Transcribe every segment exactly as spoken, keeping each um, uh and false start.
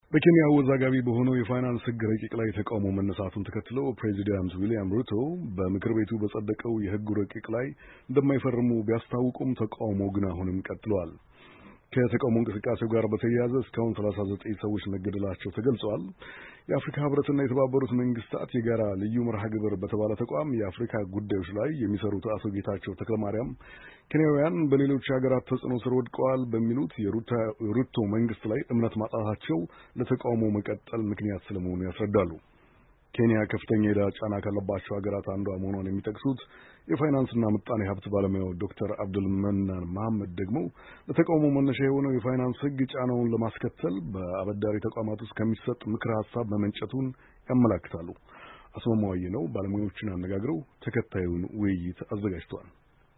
በኬንያ አወዛጋቢ በሆነው የፋይናንስ ሕግ ረቂቅ ላይ ተቃውሞ መነሳቱን ተከትሎ ፕሬዚዳንት ዊልያም ሩቶ በምክር ቤቱ በጸደቀው የሕጉ ረቂቅ ላይ እንደማይፈርሙ ቢያስታውቁም ተቃውሞ ግን አሁንም ቀጥሏል። ከተቃውሞ እንቅስቃሴው ጋር በተያያዘ እስካሁን ሰላሳ ዘጠኝ ሰዎች መገደላቸው ተገልጿል። የአፍሪካ ሕብረትና የተባበሩት መንግስታት የጋራ ልዩ መርሃ ግብር በተባለ ተቋም የአፍሪካ ጉዳዮች ላይ የሚሰሩት አቶ ጌታቸው ተክለማርያም ኬንያውያን በሌሎች ሀገራት ተጽዕኖ ስር ወድቀዋል በሚሉት የሩቶ መንግስት ላይ እምነት ማጣታቸው ለተቃውሞ መቀጠል ምክንያት ስለመሆኑ ያስረዳሉ። ኬንያ ከፍተኛ የዕዳ ጫና ካለባቸው ሀገራት አንዷ መሆኗን የሚጠቅሱት የፋይናንስና ምጣኔ ሀብት ባለሙያው ዶክተር አብዱል መናን መሐመድ ደግሞ ለተቃውሞ መነሻ የሆነው የፋይናንስ ሕግ ጫናውን ለማስከተል በአበዳሪ ተቋማት ውስጥ ከሚሰጥ ምክረ ሀሳብ መመንጨቱን ያመላክታሉ። አስማማዋዬ ነው ባለሙያዎችን አነጋግረው ተከታዩን ውይይት አዘጋጅቷል።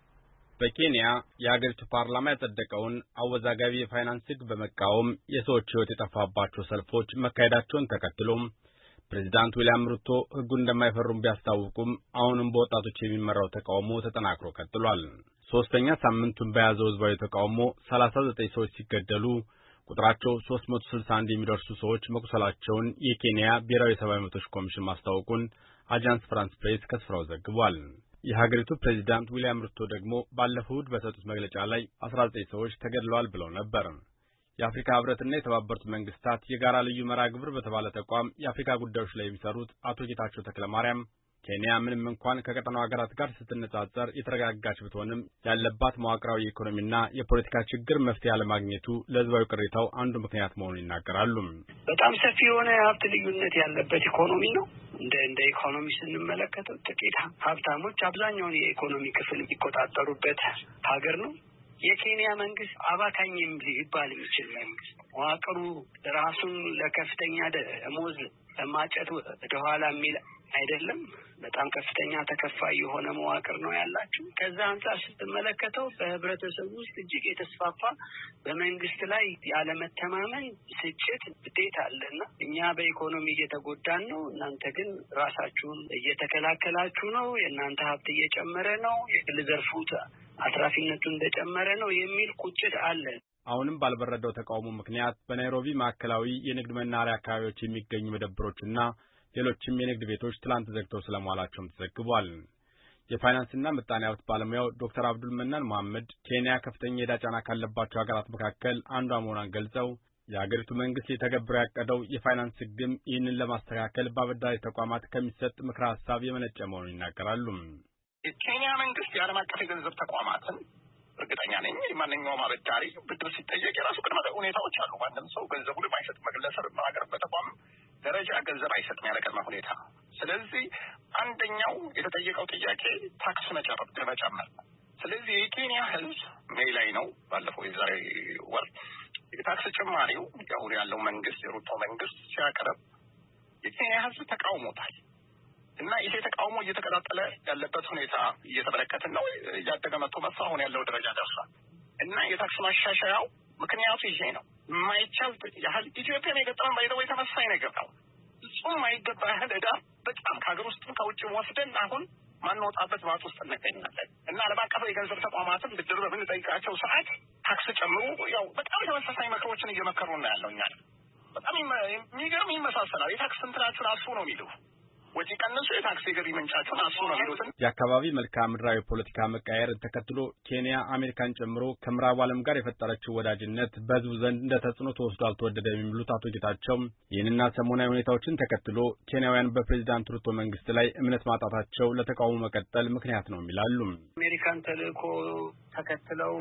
በኬንያ የሀገሪቱ ፓርላማ ያጸደቀውን አወዛጋቢ የፋይናንስ ሕግ በመቃወም የሰዎች ሕይወት የጠፋባቸው ሰልፎች መካሄዳቸውን ተከትሎም ፕሬዚዳንት ዊልያም ሩቶ ሕጉን እንደማይፈርሙ ቢያስታውቁም አሁንም በወጣቶች የሚመራው ተቃውሞ ተጠናክሮ ቀጥሏል። ሶስተኛ ሳምንቱን በያዘው ህዝባዊ ተቃውሞ ሰላሳ ዘጠኝ ሰዎች ሲገደሉ ቁጥራቸው ሶስት መቶ ስልሳ አንድ የሚደርሱ ሰዎች መቁሰላቸውን የኬንያ ብሔራዊ ሰብአዊ መብቶች ኮሚሽን ማስታወቁን አጃንስ ፍራንስ ፕሬስ ከስፍራው ዘግቧል። የሀገሪቱ ፕሬዚዳንት ዊልያም ሩቶ ደግሞ ባለፈው እሁድ በሰጡት መግለጫ ላይ አስራ ዘጠኝ ሰዎች ተገድለዋል ብለው ነበር። የአፍሪካ ሕብረትና የተባበሩት መንግስታት የጋራ ልዩ መርሃ ግብር በተባለ ተቋም የአፍሪካ ጉዳዮች ላይ የሚሰሩት አቶ ጌታቸው ተክለማርያም ኬንያ ምንም እንኳን ከቀጠናው ሀገራት ጋር ስትነጻጸር የተረጋጋች ብትሆንም ያለባት መዋቅራዊ የኢኮኖሚና የፖለቲካ ችግር መፍትሄ አለማግኘቱ ለህዝባዊ ቅሬታው አንዱ ምክንያት መሆኑን ይናገራሉ። በጣም ሰፊ የሆነ የሀብት ልዩነት ያለበት ኢኮኖሚ ነው። እንደ እንደ ኢኮኖሚ ስንመለከተው ጥቂት ሀብታሞች አብዛኛውን የኢኮኖሚ ክፍል የሚቆጣጠሩበት ሀገር ነው። የኬንያ መንግስት አባካኝ ሊባል የሚችል መንግስት መዋቅሩ ራሱን ለከፍተኛ ደሞዝ ማጨት ወደኋላ የሚል አይደለም። በጣም ከፍተኛ ተከፋይ የሆነ መዋቅር ነው ያላችሁ። ከዛ አንጻር ስትመለከተው በህብረተሰቡ ውስጥ እጅግ የተስፋፋ በመንግስት ላይ ያለመተማመን፣ ስጭት፣ ብዴት አለና እኛ በኢኮኖሚ እየተጎዳን ነው፣ እናንተ ግን ራሳችሁን እየተከላከላችሁ ነው፣ የእናንተ ሀብት እየጨመረ ነው፣ የግል ዘርፉ አትራፊነቱ እንደጨመረ ነው የሚል ቁጭት አለ። አሁንም ባልበረደው ተቃውሞ ምክንያት በናይሮቢ ማዕከላዊ የንግድ መናኸሪያ አካባቢዎች የሚገኙ መደብሮችና ሌሎችም የንግድ ቤቶች ትላንት ዘግተው ስለመዋላቸውም ተዘግቧል። የፋይናንስና ምጣኔ ሀብት ባለሙያው ዶክተር አብዱል መናን መሐመድ ኬንያ ከፍተኛ የዕዳ ጫና ካለባቸው ሀገራት መካከል አንዷ መሆኗን ገልጸው የሀገሪቱ መንግስት ሊተገብረው ያቀደው የፋይናንስ ሕግም ይህንን ለማስተካከል በአበዳሪ ተቋማት ከሚሰጥ ምክረ ሀሳብ የመነጨ መሆኑን ይናገራሉ። የኬንያ መንግስት የዓለም አቀፍ የገንዘብ ተቋማትን እርግጠኛ ነኝ ማንኛውም አበዳሪ ብድር ሲጠየቅ የራሱ ቅድመ ሁኔታዎች አሉ። ማንም ሰው ገንዘቡን የማይሰጥ መግለሰብ ማገር በተቋም ደረጃ ገንዘብ አይሰጥም ያለ ቅድመ ሁኔታ። ስለዚህ አንደኛው የተጠየቀው ጥያቄ ታክስ መጨመር። ስለዚህ የኬንያ ህዝብ ሜይ ላይ ነው ባለፈው የዛሬ ወር የታክስ ጭማሪው ያሁን ያለው መንግስት የሩቶ መንግስት ሲያቀርብ የኬንያ ህዝብ ተቃውሞታል እና ይሄ ተቃውሞ እየተቀጣጠለ ያለበት ሁኔታ እየተመለከትን ነው። እያደገ መጥቶ መጥቶ አሁን ያለው ደረጃ ደርሷል እና የታክስ ማሻሻያው ምክንያቱ ይሄ ነው። የማይቻል ያህል ኢትዮጵያን የገጠመን ባይዘው የተመሳሳይ ነገር ነው። እሱም የማይገባ ያህል ዕዳ በጣም ከሀገር ውስጥም ከውጭም ወስደን አሁን ማንወጣበት ባት ውስጥ እንገኛለን እና ዓለም አቀፍ የገንዘብ ተቋማትን ብድር በምንጠይቃቸው ሰዓት ታክስ ጨምሩ ያው በጣም ተመሳሳይ ምክሮችን እየመከሩ ነው ያለው። እኛ በጣም የሚገርም ይመሳሰላል። የታክስ እንትናችሁን አስፉ ነው የሚሉ ወጪ ቀንሱ፣ የታክስ የገቢ ምንጫችሁን አስፉ ነው የሚሉት። የአካባቢ መልክዓ ምድራዊ ፖለቲካ መቃየርን ተከትሎ ኬንያ አሜሪካን ጨምሮ ከምዕራቡ ዓለም ጋር የፈጠረችው ወዳጅነት በህዝቡ ዘንድ እንደ ተጽዕኖ ተወስዶ አልተወደደም የሚሉት አቶ ጌታቸው ይህንና ሰሞናዊ ሁኔታዎችን ተከትሎ ኬንያውያን በፕሬዚዳንት ሩቶ መንግስት ላይ እምነት ማጣታቸው ለተቃውሞ መቀጠል ምክንያት ነው ይላሉ። አሜሪካን ተልእኮ ተከትለው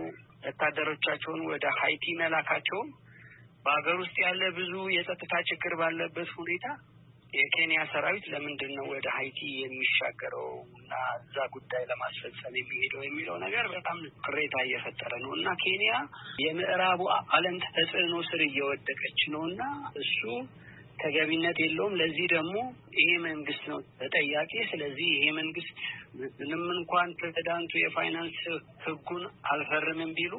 ወታደሮቻቸውን ወደ ሃይቲ መላካቸው በአገር ውስጥ ያለ ብዙ የጸጥታ ችግር ባለበት ሁኔታ የኬንያ ሰራዊት ለምንድን ነው ወደ ሃይቲ የሚሻገረው እና እዛ ጉዳይ ለማስፈጸም የሚሄደው የሚለው ነገር በጣም ቅሬታ እየፈጠረ ነው እና ኬንያ የምዕራቡ ዓለም ተጽዕኖ ስር እየወደቀች ነው እና እሱ ተገቢነት የለውም። ለዚህ ደግሞ ይሄ መንግስት ነው ተጠያቂ። ስለዚህ ይሄ መንግስት ምንም እንኳን ፕሬዝዳንቱ የፋይናንስ ህጉን አልፈርምም ቢሉ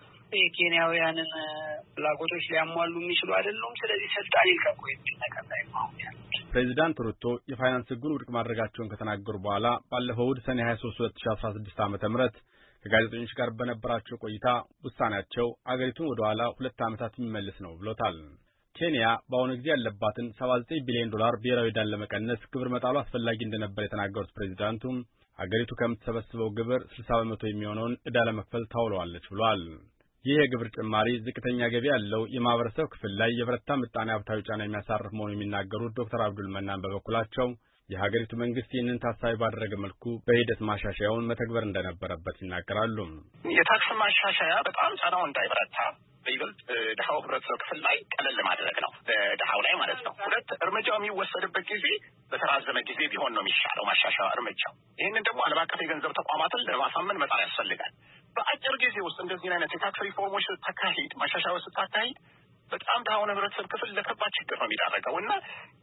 የኬንያውያንን ፍላጎቶች ሊያሟሉ የሚችሉ አይደሉም። ስለዚህ ስልጣን ይልቀቁ የሚል ነገር ላይ ነው ያለው። ፕሬዚዳንት ሩቶ የፋይናንስ ህጉን ውድቅ ማድረጋቸውን ከተናገሩ በኋላ ባለፈው እሁድ ሰኔ ሀያ ሶስት ሁለት ሺህ አስራ ስድስት ዓመተ ምህረት ከጋዜጠኞች ጋር በነበራቸው ቆይታ ውሳኔያቸው አገሪቱን ወደ ኋላ ሁለት ዓመታት የሚመልስ ነው ብሎታል። ኬንያ በአሁኑ ጊዜ ያለባትን ሰባ ዘጠኝ ቢሊዮን ዶላር ብሔራዊ ዕዳን ለመቀነስ ግብር መጣሉ አስፈላጊ እንደነበር የተናገሩት ፕሬዚዳንቱ አገሪቱ ከምትሰበስበው ግብር ስልሳ በመቶ የሚሆነውን ዕዳ ለመክፈል ታውለዋለች ብሏል። ይህ የግብር ጭማሪ ዝቅተኛ ገቢ ያለው የማህበረሰብ ክፍል ላይ የበረታ ምጣኔ ሀብታዊ ጫና የሚያሳርፍ መሆኑን የሚናገሩት ዶክተር አብዱል መናን በበኩላቸው የሀገሪቱ መንግስት ይህንን ታሳቢ ባደረገ መልኩ በሂደት ማሻሻያውን መተግበር እንደነበረበት ይናገራሉ። የታክስ ማሻሻያ በጣም ጫናው እንዳይበረታ በይበልጥ ድሃው ህብረተሰብ ክፍል ላይ ቀለል ማድረግ ነው፣ በድሃው ላይ ማለት ነው። ሁለት እርምጃው የሚወሰድበት ጊዜ በተራዘመ ጊዜ ቢሆን ነው የሚሻለው ማሻሻያ እርምጃው። ይህንን ደግሞ ዓለም አቀፍ የገንዘብ ተቋማትን ለማሳመን መጣር ያስፈልጋል። በአጭር ጊዜ ውስጥ እንደዚህ አይነት የታክስ ሪፎርሞች ስታካሂድ፣ ማሻሻያዎች ስታካሂድ በጣም ድሃውን ህብረተሰብ ክፍል ለከባድ ችግር ነው የሚዳረገው እና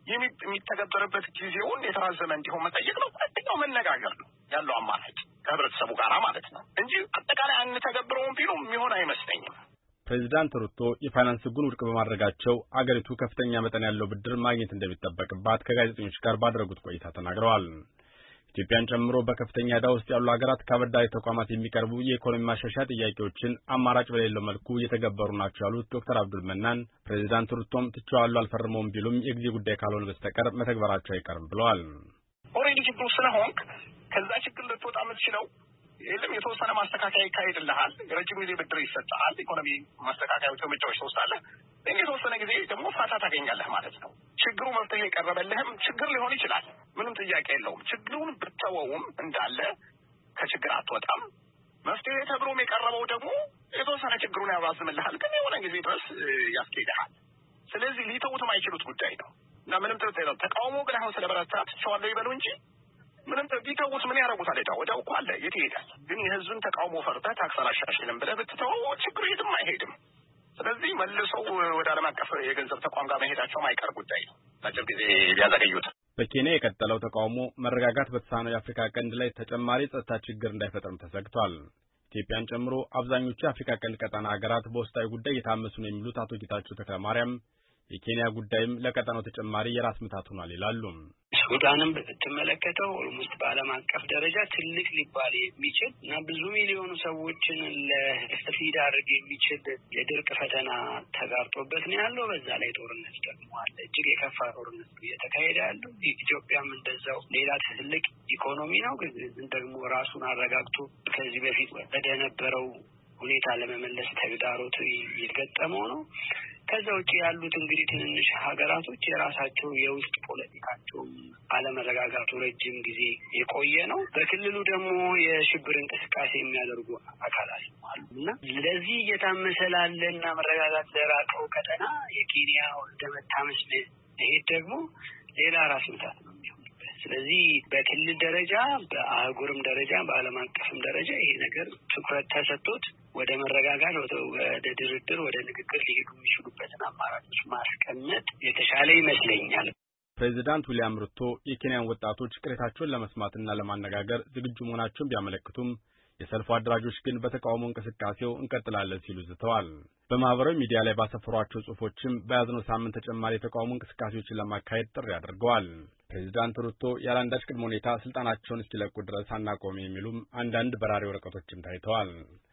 የሚተገበርበት ጊዜውን የተራዘመ እንዲሆን መጠየቅ ነው። አንደኛው መነጋገር ነው ያለው አማራጭ ከህብረተሰቡ ጋር ማለት ነው እንጂ አጠቃላይ አንተገብረውም ቢሉ የሚሆን አይመስለኝም። ፕሬዚዳንት ሩቶ የፋይናንስ ህጉን ውድቅ በማድረጋቸው አገሪቱ ከፍተኛ መጠን ያለው ብድር ማግኘት እንደሚጠበቅባት ከጋዜጠኞች ጋር ባደረጉት ቆይታ ተናግረዋል። ኢትዮጵያን ጨምሮ በከፍተኛ ዕዳ ውስጥ ያሉ ሀገራት ከአበዳሪ ተቋማት የሚቀርቡ የኢኮኖሚ ማሻሻያ ጥያቄዎችን አማራጭ በሌለው መልኩ እየተገበሩ ናቸው ያሉት ዶክተር አብዱል መናን ፕሬዚዳንት ሩቶም ትቼዋለሁ አልፈርመውም ቢሉም የጊዜ ጉዳይ ካልሆነ በስተቀር መተግበራቸው አይቀርም ብለዋል። ኦልሬዲ ችግሩ ስለሆንክ ከዛ ችግር ልትወጣ የምትችለው የለም የተወሰነ ማስተካከያ ይካሄድልሃል፣ የረጅም ጊዜ ብድር ይሰጥሃል፣ ኢኮኖሚ ማስተካከያዎች እርምጃዎች ትወስዳለህ፣ የተወሰነ ጊዜ ደግሞ ፋታ ታገኛለህ ማለት ነው። ችግሩ መፍትሄ የቀረበልህም ችግር ሊሆን ይችላል፣ ምንም ጥያቄ የለውም። ችግሩን ብትተወውም እንዳለ ከችግር አትወጣም። መፍትሄ ተብሎም የቀረበው ደግሞ የተወሰነ ችግሩን ያባዝምልሃል፣ ግን የሆነ ጊዜ ድረስ ያስኬድሃል። ስለዚህ ሊተውት የማይችሉት ጉዳይ ነው እና ምንም ጥርጥር የለውም። ተቃውሞ ግን አሁን ስለበረታ ትቼዋለሁ ይበሉ እንጂ ምንም ቢተውት ምን ያደርጉታል? ዕዳው ወዲያው እኮ አለ፣ የት ይሄዳል? ግን የህዝብን ተቃውሞ ፈርተህ ታክስ አላሻሽልም ብለህ ብትተወው ችግሩ የትም አይሄድም። ስለዚህ መልሰው ወደ ዓለም አቀፍ የገንዘብ ተቋም ጋር መሄዳቸው ማይቀር ጉዳይ ነው። አጭር ጊዜ ሊያዘገዩት። በኬንያ የቀጠለው ተቃውሞ መረጋጋት በተሳነው የአፍሪካ ቀንድ ላይ ተጨማሪ ጸጥታ ችግር እንዳይፈጥርም ተሰግቷል። ኢትዮጵያን ጨምሮ አብዛኞቹ የአፍሪካ ቀንድ ቀጠና ሀገራት በውስጣዊ ጉዳይ እየታመሱ ነው የሚሉት አቶ ጌታቸው ተክለማርያም የኬንያ ጉዳይም ለቀጠናው ተጨማሪ የራስ ምታት ሆኗል ይላሉ። ሱዳንም ብትመለከተው ኦልሞስት በዓለም አቀፍ ደረጃ ትልቅ ሊባል የሚችል እና ብዙ ሚሊዮኑ ሰዎችን ለፍት ሊዳርግ የሚችል የድርቅ ፈተና ተጋርጦበት ነው ያለው። በዛ ላይ ጦርነት ደግሞ አለ፣ እጅግ የከፋ ጦርነት እየተካሄደ ያለው። ኢትዮጵያም እንደዛው ሌላ ትልቅ ኢኮኖሚ ነው፣ ግን ደግሞ ራሱን አረጋግቶ ከዚህ በፊት ወደ ነበረው ሁኔታ ለመመለስ ተግዳሮት የገጠመው ነው። ከዛ ውጪ ያሉት እንግዲህ ትንንሽ ሀገራቶች የራሳቸው የውስጥ ፖለቲካቸው አለመረጋጋቱ ረጅም ጊዜ የቆየ ነው። በክልሉ ደግሞ የሽብር እንቅስቃሴ የሚያደርጉ አካላት አሉ እና ለዚህ እየታመሰ ላለና መረጋጋት ለራቀው ቀጠና የኬንያ ወደ መታመስ መሄድ ደግሞ ሌላ ራስ ምታት ነው የሚሆንበት። ስለዚህ በክልል ደረጃ በአህጉርም ደረጃ በዓለም አቀፍም ደረጃ ይሄ ነገር ትኩረት ተሰጥቶት ወደ መረጋጋት ወደ ድርድር ወደ ንግግር ሊሄዱ የሚችሉበትን አማራጮች ማስቀመጥ የተሻለ ይመስለኛል። ፕሬዚዳንት ዊሊያም ሩቶ የኬንያን ወጣቶች ቅሬታቸውን ለመስማትና ለማነጋገር ዝግጁ መሆናቸውን ቢያመለክቱም የሰልፉ አደራጆች ግን በተቃውሞ እንቅስቃሴው እንቀጥላለን ሲሉ ዝተዋል። በማህበራዊ ሚዲያ ላይ ባሰፈሯቸው ጽሑፎችም በያዝነው ሳምንት ተጨማሪ የተቃውሞ እንቅስቃሴዎችን ለማካሄድ ጥሪ አድርገዋል። ፕሬዚዳንት ሩቶ ያለአንዳች ቅድመ ሁኔታ ስልጣናቸውን እስኪለቁ ድረስ አናቆም የሚሉም አንዳንድ በራሪ ወረቀቶችም ታይተዋል።